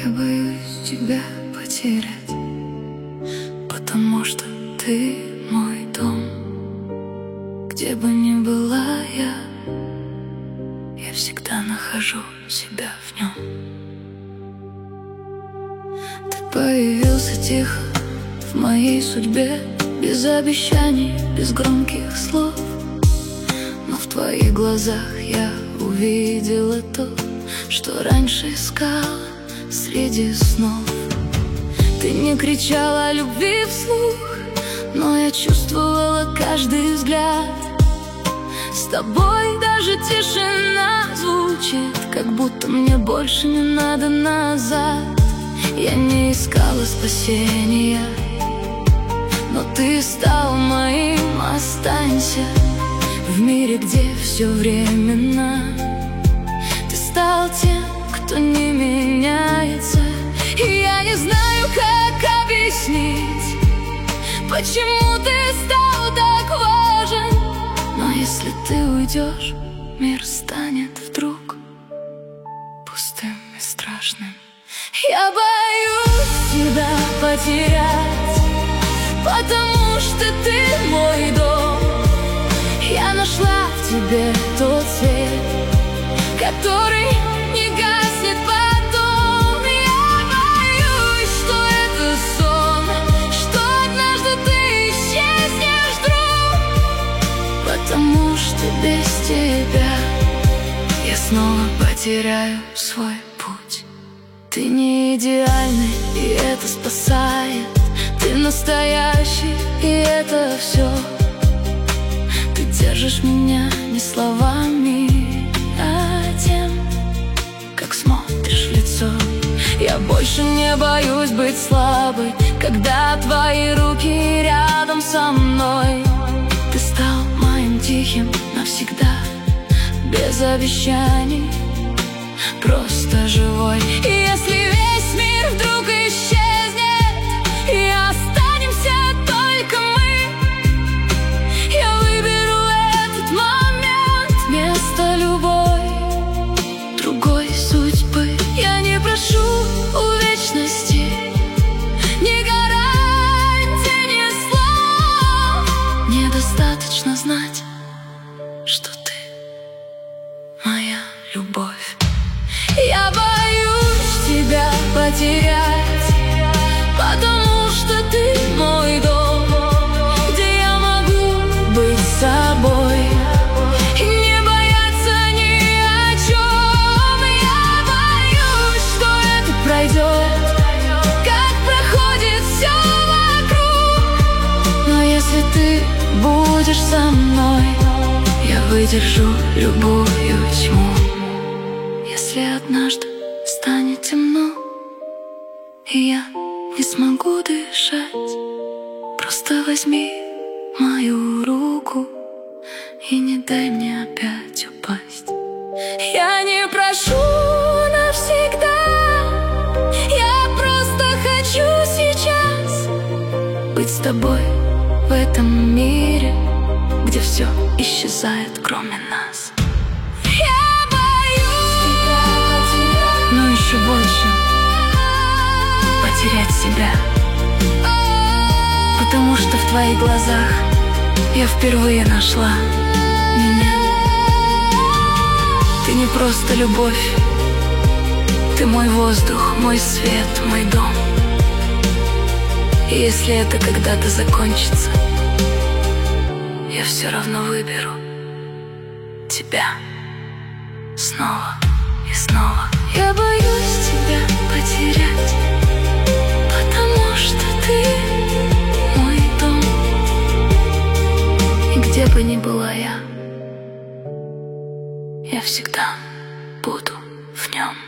Я боюсь тебя потерять, потому что ты мой дом. Где бы ни была я всегда нахожу себя в нем. Ты появился тихо в моей судьбе, без обещаний, без громких слов. Но в твоих глазах я увидела то, что раньше искала среди снов. Ты не кричала о любви вслух, но я чувствовала каждый взгляд. С тобой даже тишина звучит, как будто мне больше не надо назад. Я не искала спасения, но ты стал моим. Останься в мире, где все временно. Ты стал тем, кто не меняется. И я не знаю, как объяснить, почему ты стал так важен. Но если ты уйдешь, мир станет вдруг пустым и страшным. Я боюсь тебя потерять, потому что ты мой дом. Я нашла в тебе тот свет, который не гаснет потом. Я боюсь, что это сон, что однажды ты исчезнешь вдруг, потому что без тебя я снова потеряю свой путь. Ты не идеальный, и это спасает. Ты настоящий, и это все. Ты держишь меня не словами, а тем, как смотришь в лицо. Я больше не боюсь быть слабой, когда твои руки рядом со мной. Ты стал моим тихим навсегда, без обещаний, просто живой. И если весь мир вдруг исчезнет, и останемся только мы, я выберу этот момент вместо любой другой судьбы. Я не прошу у вечности ни гарантий, ни слов. Мне достаточно знать, что ты моя любовь. Я боюсь тебя потерять, потому что ты мой дом, где я могу быть собой и не бояться ни о чем. Я боюсь, что это пройдет, как проходит все вокруг. Но если ты будешь со мной, я выдержу любую тьму. Если однажды станет темно, и я не смогу дышать, просто возьми мою руку и не дай мне опять упасть. Я не прошу навсегда, я просто хочу сейчас быть с тобой в этом мире, где все исчезает, кроме нас. Но еще больше потерять себя, потому что в твоих глазах я впервые нашла меня. Ты не просто любовь, ты мой воздух, мой свет, мой дом. И если это когда-то закончится, я все равно выберу тебя снова и снова. Я боюсь тебя потерять, потому что ты мой дом. И где бы ни была я всегда буду в нем.